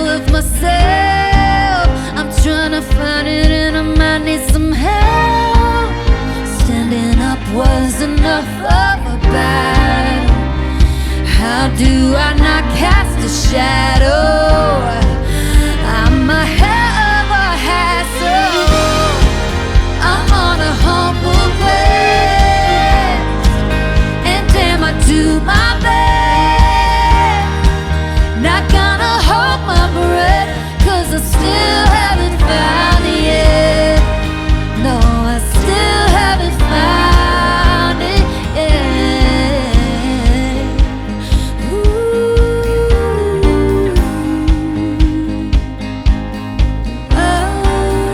of myself. I'm trying to find it and I might need some help. Standing up was enough of a battle. How do I not cast a shadow? I'm ahead of a hassle. I'm on a humble quest, and damn, I do my best. Not gonna hold my breath, 'cause I still haven't found it yet. No, I still haven't found it yet. Ooh. Oh.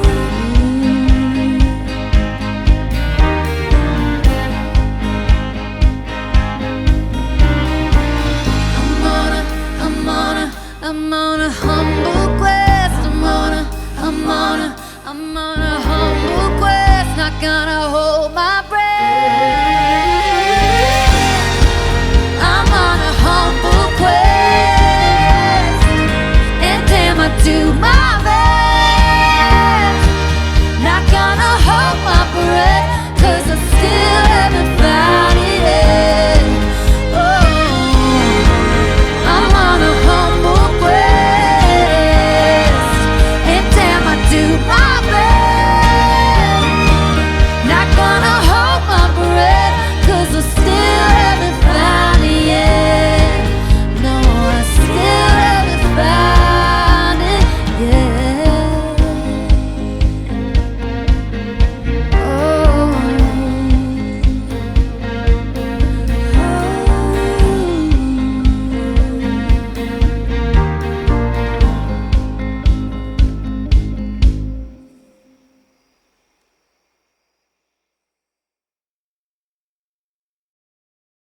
I'm on a humble quest. I'm on a humble quest. Not gonna hold my breath.